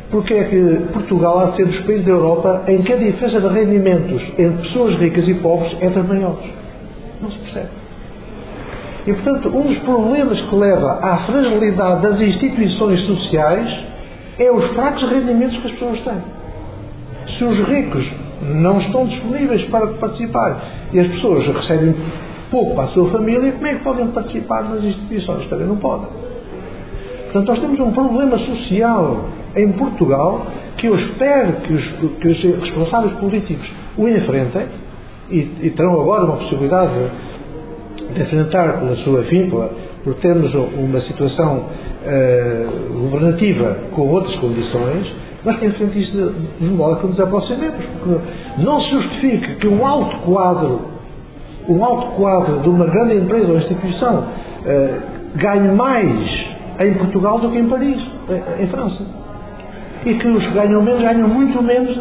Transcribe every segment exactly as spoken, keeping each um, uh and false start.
porque é que Portugal há de ser dos países da Europa em que a diferença de rendimentos entre pessoas ricas e pobres é das maiores. Não se percebe. E, portanto, um dos problemas que leva à fragilidade das instituições sociais é os fracos rendimentos que as pessoas têm. Se os ricos não estão disponíveis para participar e as pessoas recebem pouco para a sua família, como é que podem participar nas instituições? Também não podem. Portanto, nós temos um problema social em Portugal que eu espero que os, que os responsáveis políticos o enfrentem e, e terão agora uma possibilidade de, de enfrentar pela sua fim, pela, por termos uma situação uh, governativa com outras condições, mas que enfrente isto de, de modo que nos aproximemos, porque não se justifica que um alto quadro, um alto quadro de uma grande empresa ou instituição uh, ganhe mais em Portugal do que em Paris, em França. E que os que ganham menos ganham muito menos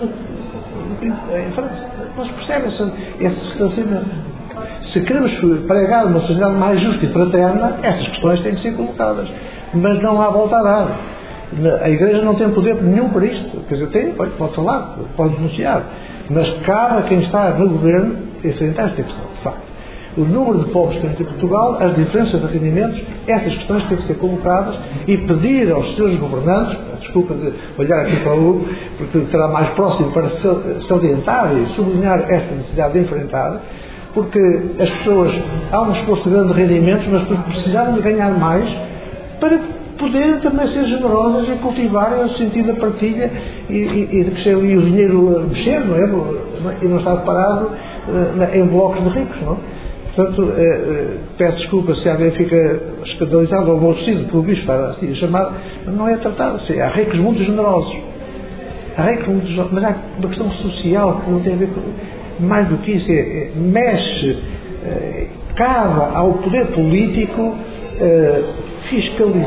em França. Não se percebe esse, esse distanciamento. Se queremos pregar uma sociedade mais justa e fraterna, essas questões têm que ser colocadas. Mas não há volta a dar. A Igreja não tem poder nenhum para isto. Quer dizer, tem, pode, pode falar, pode denunciar. Mas cabe a quem está no governo enfrentar esta questão, de facto. O número de pobres que temos em Portugal, as diferenças de rendimentos, essas questões têm que ser colocadas e pedir aos seus governantes, desculpa de olhar aqui para o Hugo, porque será mais próximo para salientar e sublinhar esta necessidade de enfrentar, porque as pessoas, há um esforço grande de rendimentos, mas precisaram de ganhar mais para poderem também ser generosas e cultivarem o sentido da partilha e, e, e de que e o dinheiro mexer, não é? E não estar parado em blocos de ricos, não é? Portanto, eh, eh, peço desculpa se alguém fica escandalizado ou aborrecido pelo bicho estar assim a chamar, não é tratado assim. Há ricos muito generosos. Há ricos muito generosos, mas há uma questão social que não tem a ver com mais do que isso. É, é, mexe, é, cabe ao poder político é,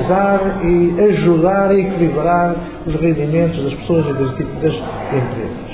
fiscalizar e ajudar a equilibrar os rendimentos das pessoas e das, das empresas.